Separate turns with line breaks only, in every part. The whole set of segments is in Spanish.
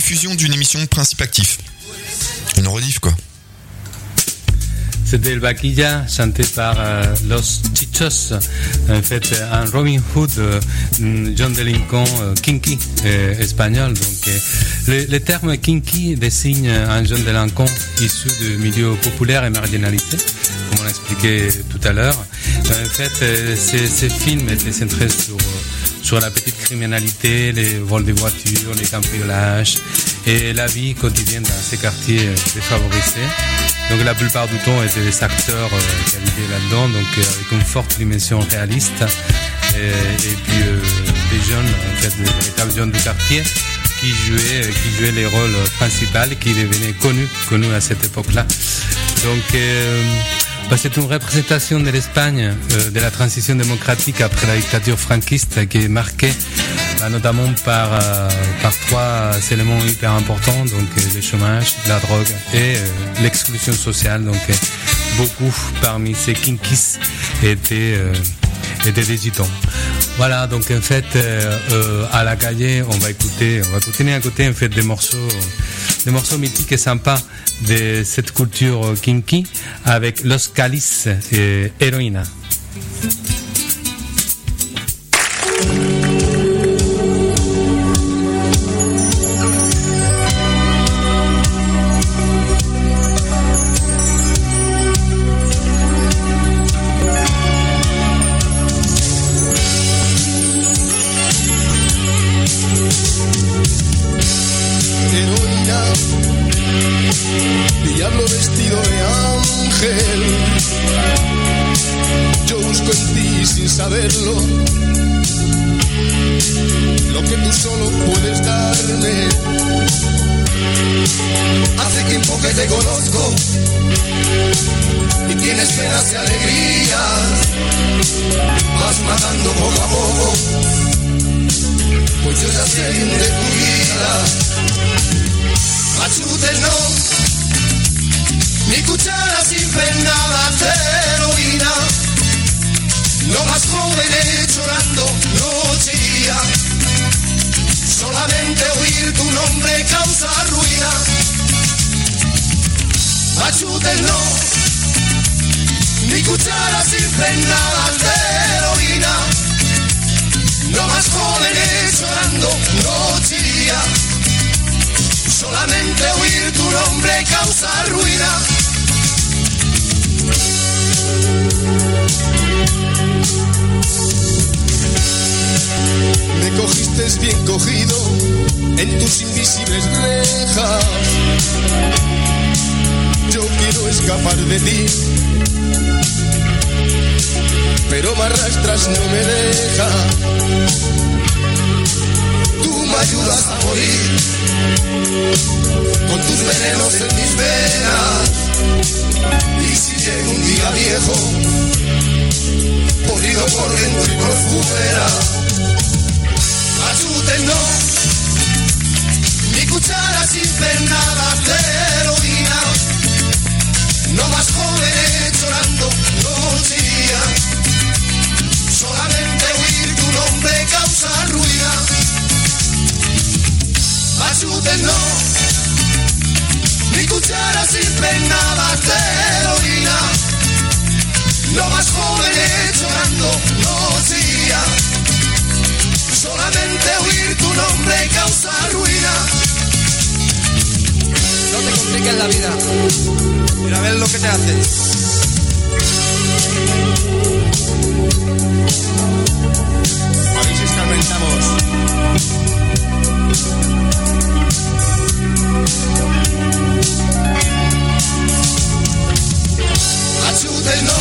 rediffusion d'une émission de Principe Actif. Une rediff, quoi.
C'était el Vaquilla, chanté par Los Chichos, en fait un Robin Hood, John Delinquent, kinky espagnol. Donc le terme kinky désigne un jeune délinquant issu du milieu populaire et marginalisé, comme on l'a expliqué tout à l'heure. En fait, ce film était centré sur la petite criminalité, les vols de voitures, les cambriolages et la vie quotidienne dans ces quartiers défavorisés. Donc la plupart du temps étaient des acteurs qui vivaient là-dedans, donc avec une forte dimension réaliste et puis des jeunes, en fait, des véritables jeunes du quartier qui jouaient les rôles principaux, qui devenaient connus à cette époque-là. Donc c'est une représentation de l'Espagne, de la transition démocratique après la dictature franquiste, qui est marquée notamment par trois éléments hyper importants, donc le chômage, la drogue et l'exclusion sociale. Donc beaucoup parmi ces kinkies étaient des gitans. Voilà, donc en fait à la calle on va continuer à écouter en fait des morceaux mythiques et sympas de cette culture kinky avec Los Calis et Heroïna.
Diablo vestido de ángel, yo busco en ti sin saberlo lo que tú solo puedes darme. Hace tiempo que te conozco y tienes penas y alegrías, vas matando poco a poco, pues yo ya sé de tu vida. Machutes no, ni cucharas impregnadas de heroína, no más jóvenes llorando noche y día, solamente oír tu nombre causa ruina. Machutes no, ni cucharas impregnadas de heroína, no más jóvenes llorando noche y día, solamente oír tu nombre causa ruina. Me cogiste bien cogido en tus invisibles rejas, yo quiero escapar de ti, pero me arrastras, no me dejas. Tú me ayudas a morir con tus venenos en mis venas, y si llego un día viejo, podrido por dentro y por fuera, machutes no, ni cucharas impregnadas de heroína, no más jóvenes llorando noche y día, solamente oír tu nombre causa ruina. Machutes no, ni cucharas impregnadas de heroína, no más jóvenes llorando noche y día, solamente oír tu nombre causa ruina. No te compliques la vida, mira a ver lo que te hace. A ver si escarmentamos. Machutes no,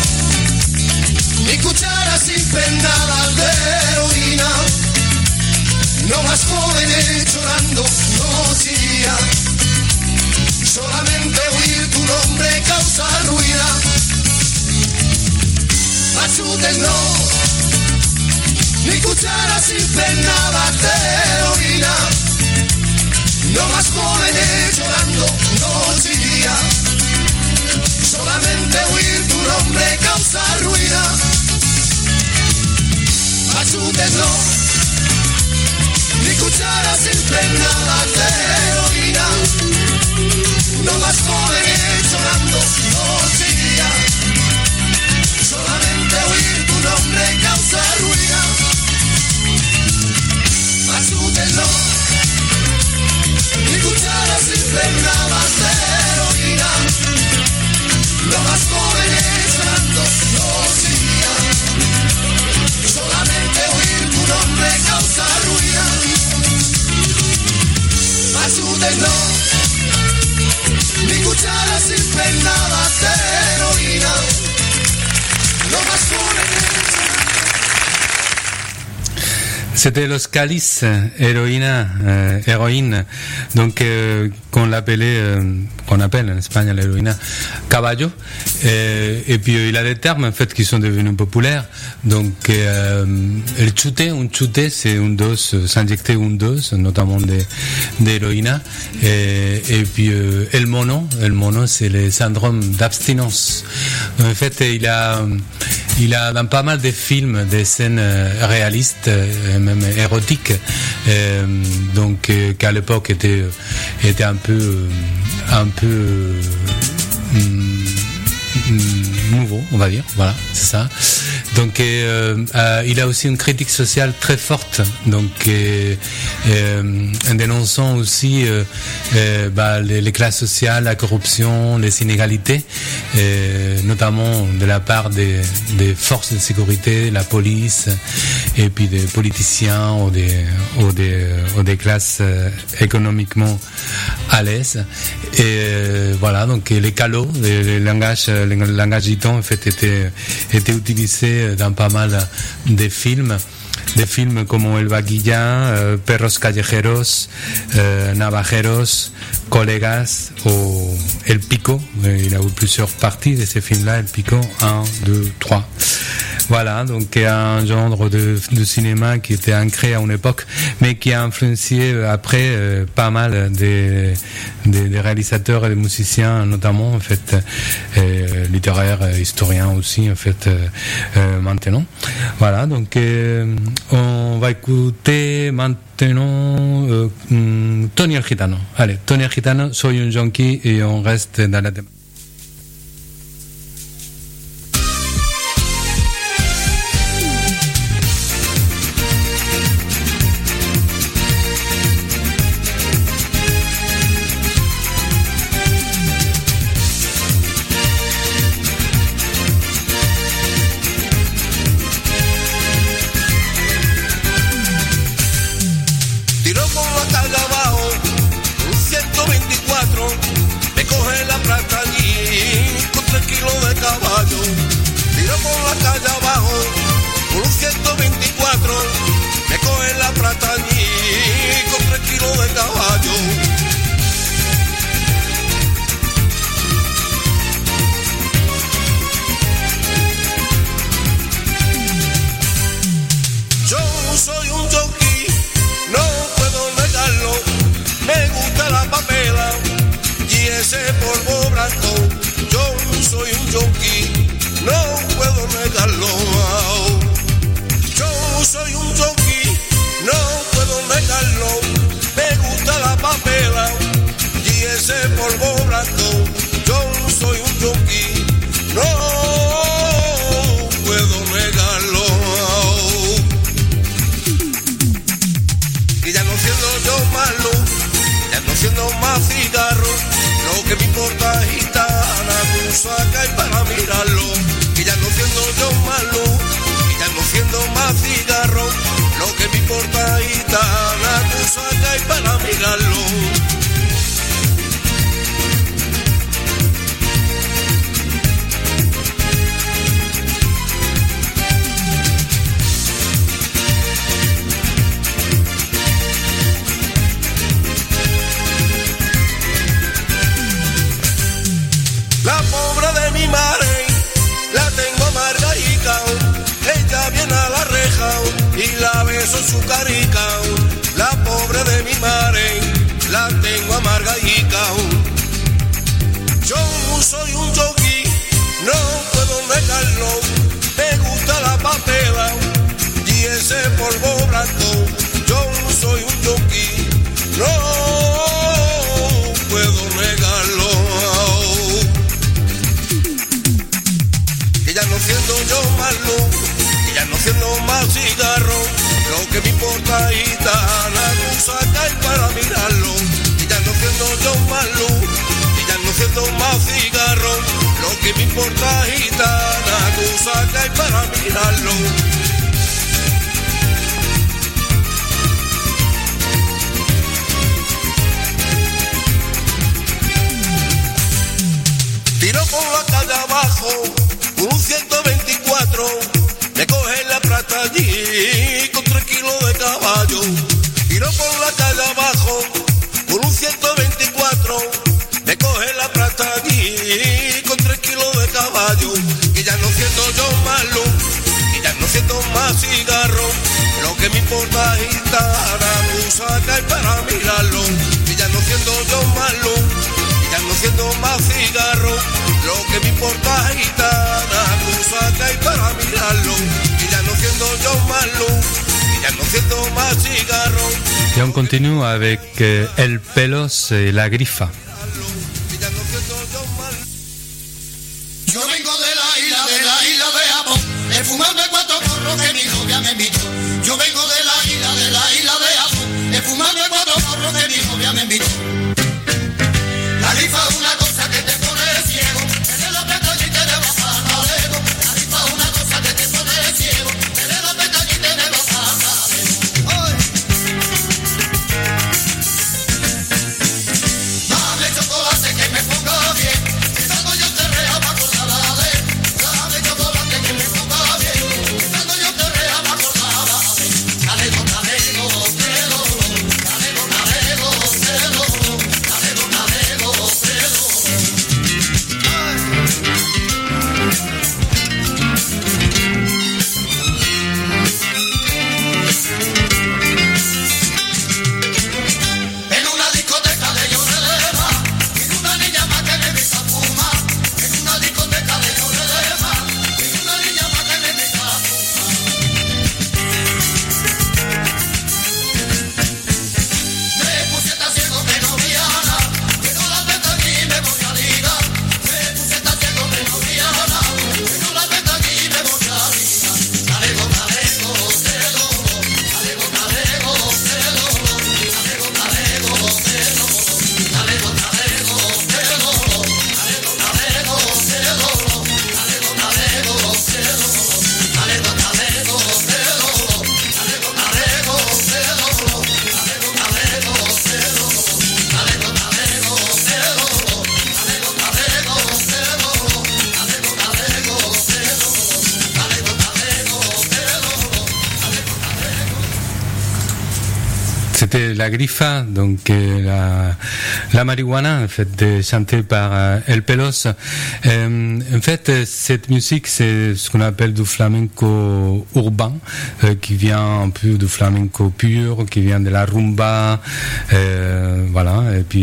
ni cucharas impregnadas de heroína, no más jóvenes llorando noche y día, solamente oír tu nombre causa ruina. Machutes no, ni cucharas impregnadas de heroína, no más jóvenes llorando noche y día, solamente oír tu nombre causa ruina. Machutes no, ni cuchara siempre nada de heroína. No más jóvenes llorando noche y día. Solamente oír tu nombre causa ruina. Ayúdenlo. Mi cuchara siempre nada de heroína. No más jóvenes llorando noche y día. Solamente oír tu nombre causa ruina. Ayúdenlo. Mi cuchara siempre nada de heroína. No más jóvenes.
C'était Los Calices, héroïne, donc qu'on appelle en Espagne l'héroïne caballo, et puis il a des termes en fait qui sont devenus populaires, donc el chute c'est une dose, s'injecter une dose, notamment d'héroïne, et puis el mono c'est le syndrome d'abstinence. En fait il a dans pas mal de films des scènes réalistes, même érotiques, donc qu'à l'époque était un peu nouveau, on va dire, voilà, c'est ça. Donc il a aussi une critique sociale très forte, donc en dénonçant aussi les classes sociales, la corruption, les inégalités, notamment de la part des forces de sécurité, la police, et puis des politiciens ou des classes économiquement à l'aise. Et voilà, donc les calots, le langage gitan en fait était utilisé dans pas mal de films. Des films comme El Vaquilla, Perros Callejeros, Navajeros, Colegas ou El Pico. Il a eu plusieurs parties de ces films-là, El Pico, 1, 2, 3. Voilà, donc un genre de cinéma qui était ancré à une époque, mais qui a influencé après pas mal des réalisateurs et des musiciens, notamment en fait littéraires, historiens aussi en fait maintenant. Voilà, donc on va écouter maintenant Tony el Gitano. Allez, Tony el Gitano, Soy un Junkie, et on reste dans la thématique.
yo soy un yonki, no puedo negarlo. Que ya no siendo yo más luz, que ya no siendo más cigarro, lo que me importa gitana, tú sacas para mirarlo. Que ya no siendo yo más luz, que ya no siendo más cigarro, lo que me importa gitana, tú sacas para mirarlo. Tiro por la calle abajo, un 124, me coge la plata allí con 3 kilos de caballo. Tiro por la calle abajo, un 124, me coge la plata allí con 3 kilos de caballo. Que ya no siento yo malo, que ya no siento más cigarro, lo que me importa gitana, tú sacas para mirarlo. Que ya no siento yo malo, ya no siendo más cigarro, lo que me importa gitana, tú sacas para mirarlo. Y ya no siendo yo malo, y ya no siendo más cigarro.
Et on continue avec El Pelos et La Grifa.
Yo vengo de la isla de Japón, de fumarme 4 porros que mi novia me invitó. Yo vengo de la isla de Japón, de fumarme 4 porros que mi novia me invitó. La grifa es una cosa que te pone ciego, tener la pestaña y te debo pasar lejos. La grifa es una cosa que te pone ciego, tener la pestaña y te debo pasar lejos. Dame chocolate que me ponga bien, que salgo yo te rea pa' acordar de. Dame chocolate que me ponga bien, que salgo yo te rea pa' acordar de. Dale con talego, celo, dale con talego, celo, dale con talego. En una discoteca de Llorelema, en una niña más que me empieza a fumar. En una discoteca de Llorelema, en una niña más que me empieza a fumar. Me puse tan ciego que no veía nada, que no la venta aquí me voy a ligar. Me puse tan ciego que no veía nada, que no la venta aquí me voy a ligar. Dale con talego, celo, dale con talego, celo, dale con talego, celo, dale con talego, celo, dale con talego, celo, dale con talego, celo, dale con talego, celo, dale con talego, celo, dale con talego, celo, dale con talego, celo, dale con talego, celo, dale con talego, celo, dale con talego,
C'était La Grifa, donc la marijuana, en fait, chantée par El Pelos. En fait, cette musique, c'est ce qu'on appelle du flamenco urbain, qui vient un peu du flamenco pur, qui vient de la rumba, voilà. Et puis,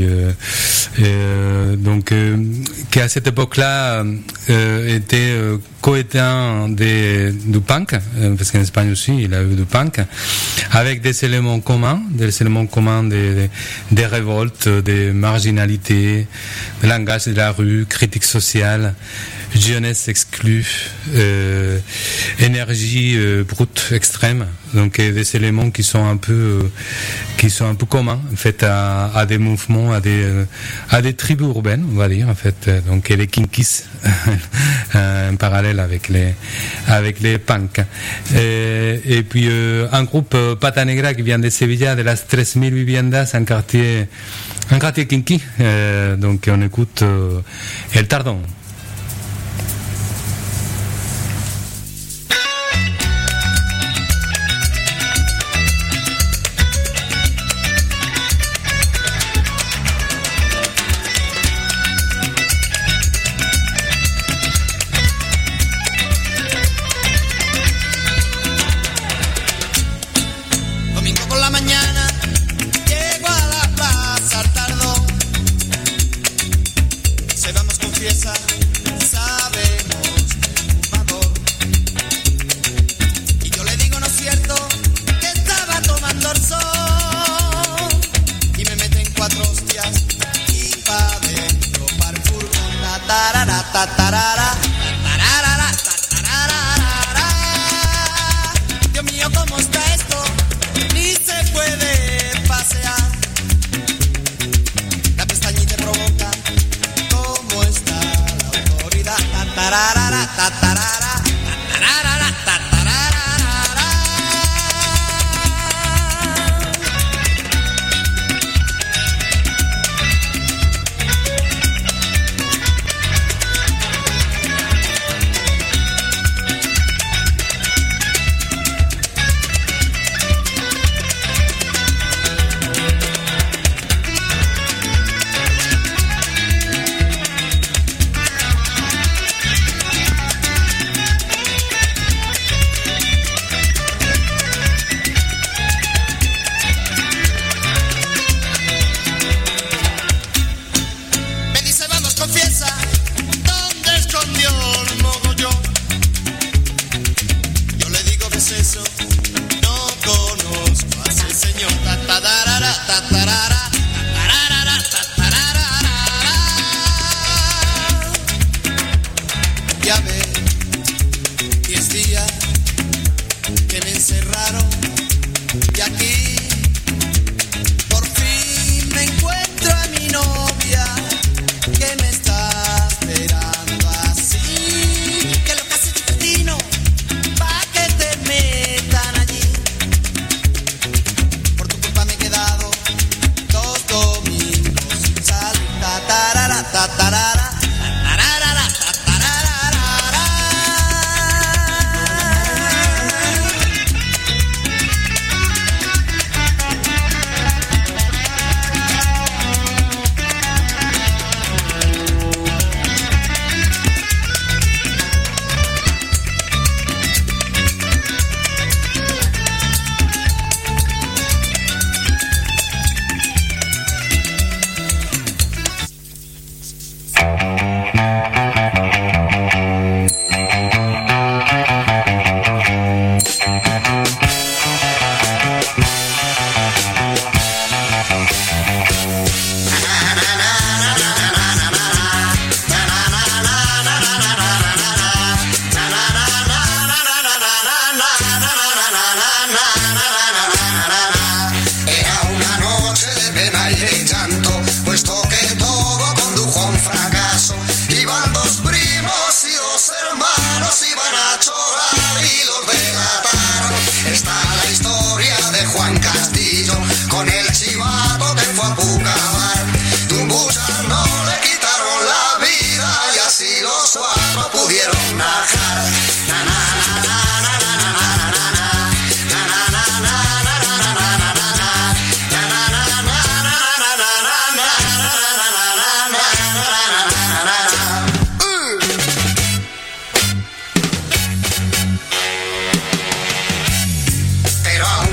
donc, qui à cette époque-là était coéteint du punk, parce qu'en Espagne aussi, il a eu du punk, avec des éléments communs, des révoltes, des marginalités, le langage de la rue, critique sociale, jeunesse exclue, énergie brute extrême, donc des éléments qui sont un peu communs en fait à des mouvements, à des tribus urbaines, on va dire en fait, donc et les Kinkis en parallèle avec les punks, et puis un groupe Pata Negra qui vient de Sevilla, de las 3000 viviendas, un quartier kinky, donc on écoute El Tardón.
Domingo por la mañana llego a la plaza al Tardón. Se vamos con fiesta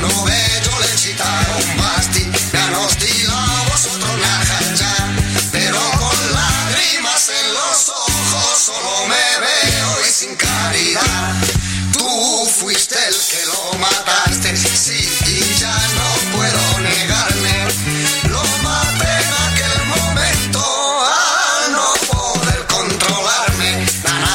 novello le citaron basti, me han hostilado vosotros najan ya, pero con lágrimas en los ojos solo me veo y sin caridad. Tú fuiste el que lo mataste, sí, y ya no puedo negarme. Lo maté en aquel momento al no poder controlarme.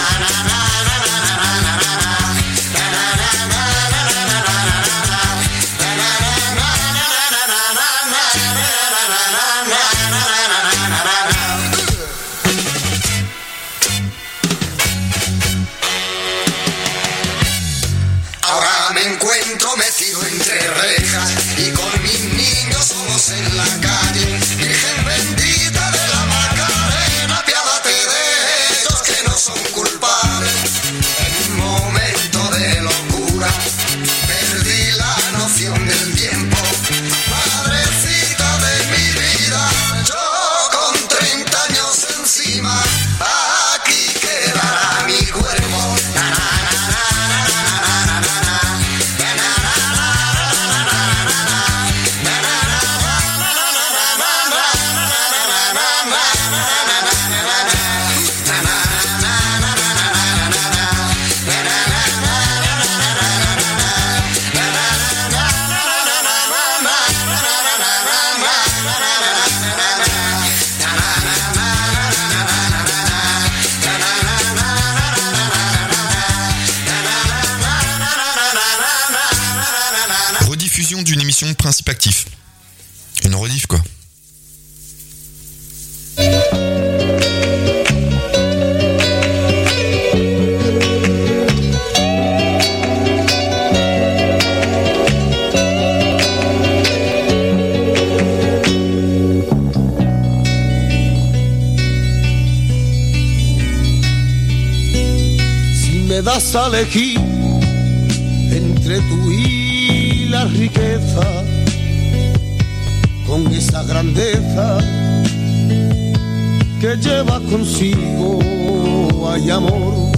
Ahora me encuentro metido entre rejas y con mis niños solos en la calle. Virgen bendita de la Macarena, apiádate de ellos que no son culpables. En un momento de locura perdí la noción del tiempo. Madrecita de mi vida, yo con 30 años encima, aquí quedará mi cuerpo.
Rediffusion d'une émission de Principe Actif. Une rediff, quoi.
Si me das a elegir entre tú y la riqueza, con esa grandeza que lleva consigo, ay amor,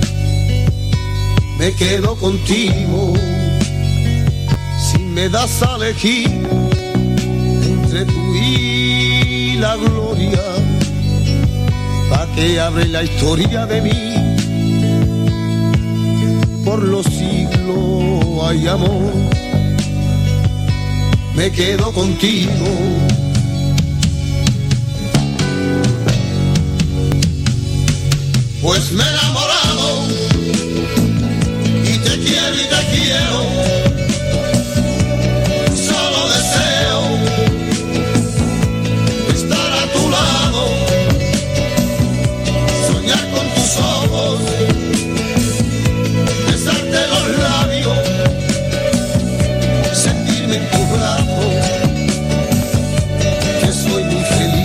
me quedo contigo. Si me das a elegir entre tú y la gloria, pa' que abre la historia de mí por los siglos, ay amor, me quedo contigo. Pues me he enamorado y te quiero, solo deseo estar a tu lado, soñar con tus ojos, besarte los labios, sentirme en tu brazo, que soy muy feliz.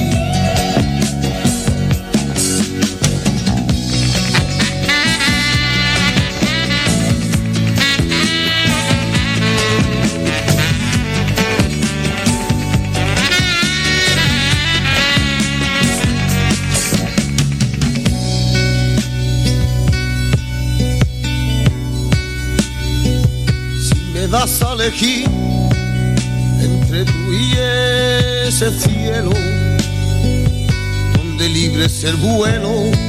Das a elegir entre tú y ese cielo donde libre es el vuelo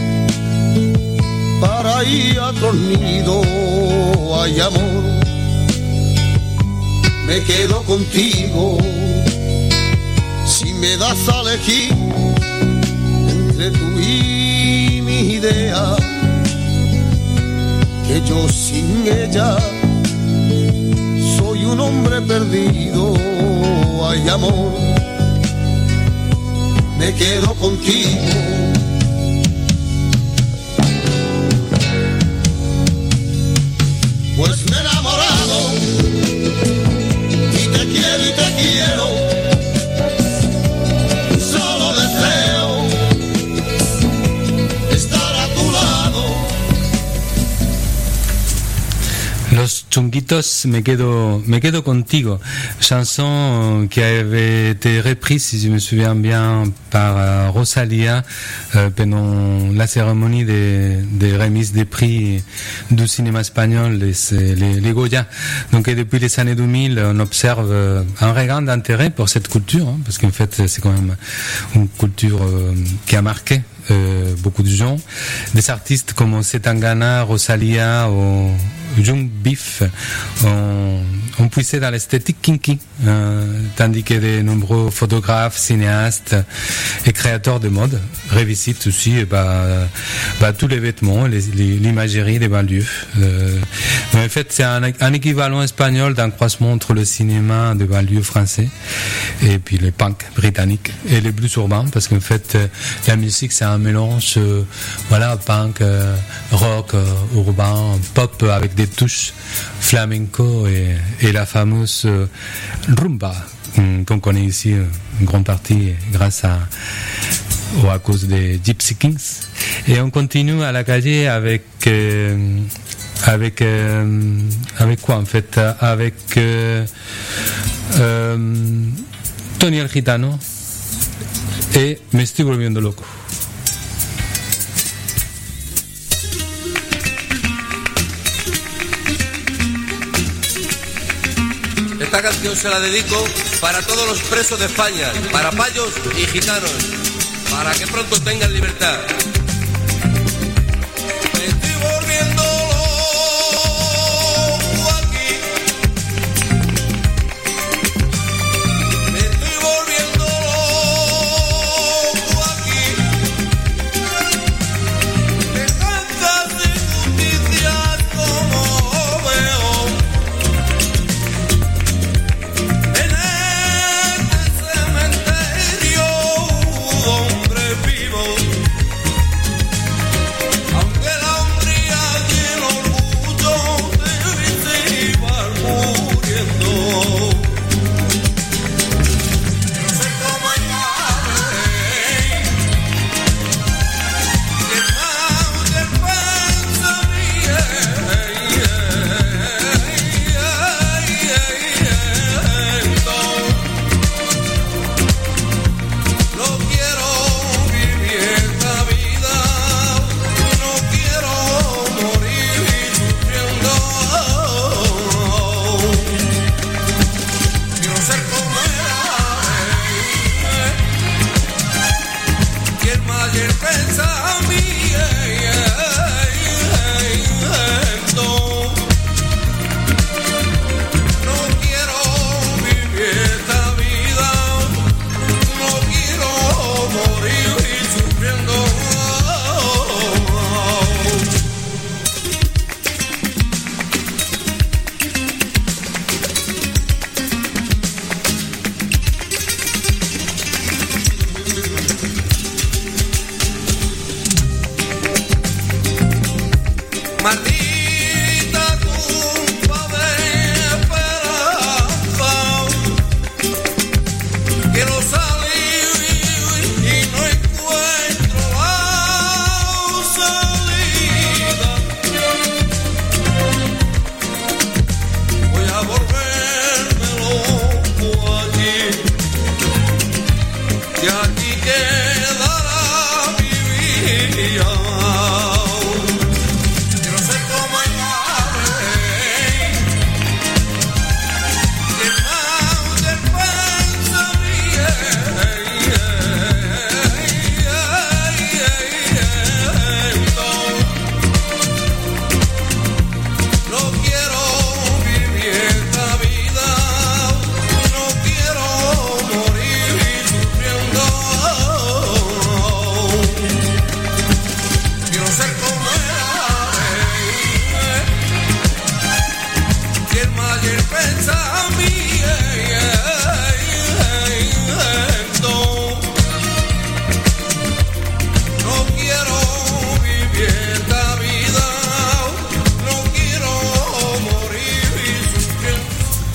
para ir a otro nido, ay amor, me quedo contigo. Si me das a elegir entre tú y mi idea, que yo sin ella soy un hombre perdido, ay amor, me quedo contigo. Pues me he enamorado y te quiero, solo deseo estar a tu lado.
Los Chunguitos Chitos, me quedo contigo. Chanson qui avait été reprise, si je me souviens bien, par Rosalia pendant la cérémonie des remises des prix du cinéma espagnol, les Goya. Donc depuis les années 2000, on observe un regain d'intérêt pour cette culture, hein, parce qu'en fait, c'est quand même une culture qui a marqué beaucoup de gens. Des artistes comme Zetangana, Rosalia ou Young Beef ont puisé dans l'esthétique kinky, tandis que de nombreux photographes, cinéastes et créateurs de mode revisitent aussi tous les vêtements, l'imagerie des banlieues. Mais en fait, c'est un équivalent espagnol d'un croisement entre le cinéma de banlieue français et puis le punk britannique et le blues urbain, parce qu'en fait, la musique, c'est un mélange, punk, rock, urbain, pop avec des touches flamenco et la fameuse rumba qu'on connaît ici en grande partie grâce à cause des Gypsy Kings. Et on continue à la calle avec quoi en fait, avec Tony el Gitano et Me estoy volviendo loco.
Esta canción se la dedico para todos los presos de España, para payos y gitanos, para que pronto tengan libertad. Me estoy volviendo loco aquí. Me estoy volviendo loco aquí. De tantas injusticias como veo.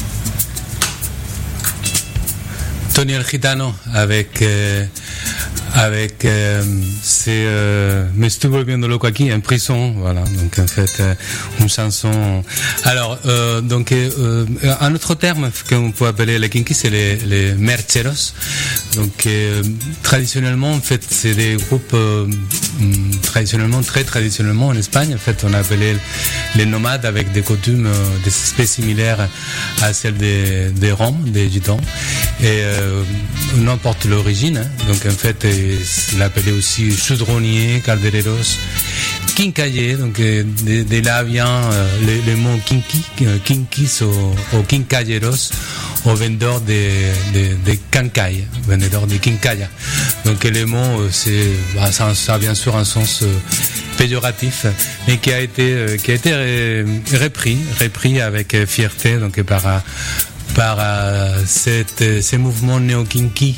Tony el Gitano avec avec Me estoy volviendo loco aquí en prison, voilà. Donc en fait une chanson. Alors donc un autre terme qu'on peut appeler les kinky, c'est les mercheros. Donc traditionnellement en fait c'est des groupes très traditionnellement en Espagne en fait on appelait les nomades avec des coutumes des similaires à celles des Roms, des Gitans et n'importe l'origine hein. Donc en fait il appelait aussi chaudronniers, caldereros, quincayers, donc de là vient les mots kinky, kinkis o quincayeros au vendeur de quincay, vendeur de quincaya. Donc les mots ça a bien sûr un sens péjoratif, mais qui a été repris avec fierté donc par ces mouvements néo-kinky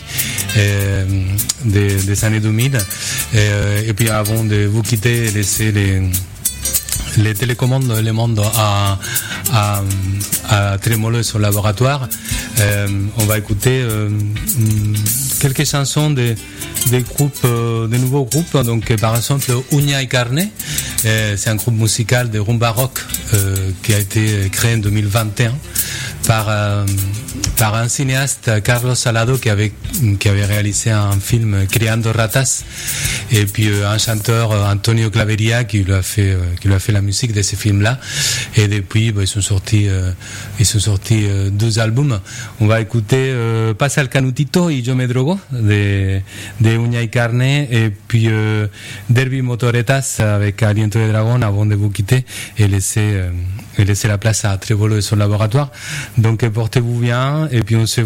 des années 2000 et puis avant de vous quitter laisser les télécommandes les mondes à Trémolo sur le laboratoire. On va écouter quelques chansons des groupes, des nouveaux groupes. Donc par exemple Uña y Carne, c'est un groupe musical de rumba rock qui a été créé en 2021 par un cinéaste, Carlos Salado, qui avait réalisé un film Criando Ratas, et puis un chanteur, Antonio Claveria, qui lui a fait la musique de ce film-là. Et depuis, ils sont sortis 2 albums. On va écouter Pasa el Canutito y Yo me drogo de Uña y Carne, et puis Derby Motoretas avec Aliento de Dragon avant de vous quitter et laisser la place à Trévolo et son laboratoire. Donc portez-vous bien et puis on se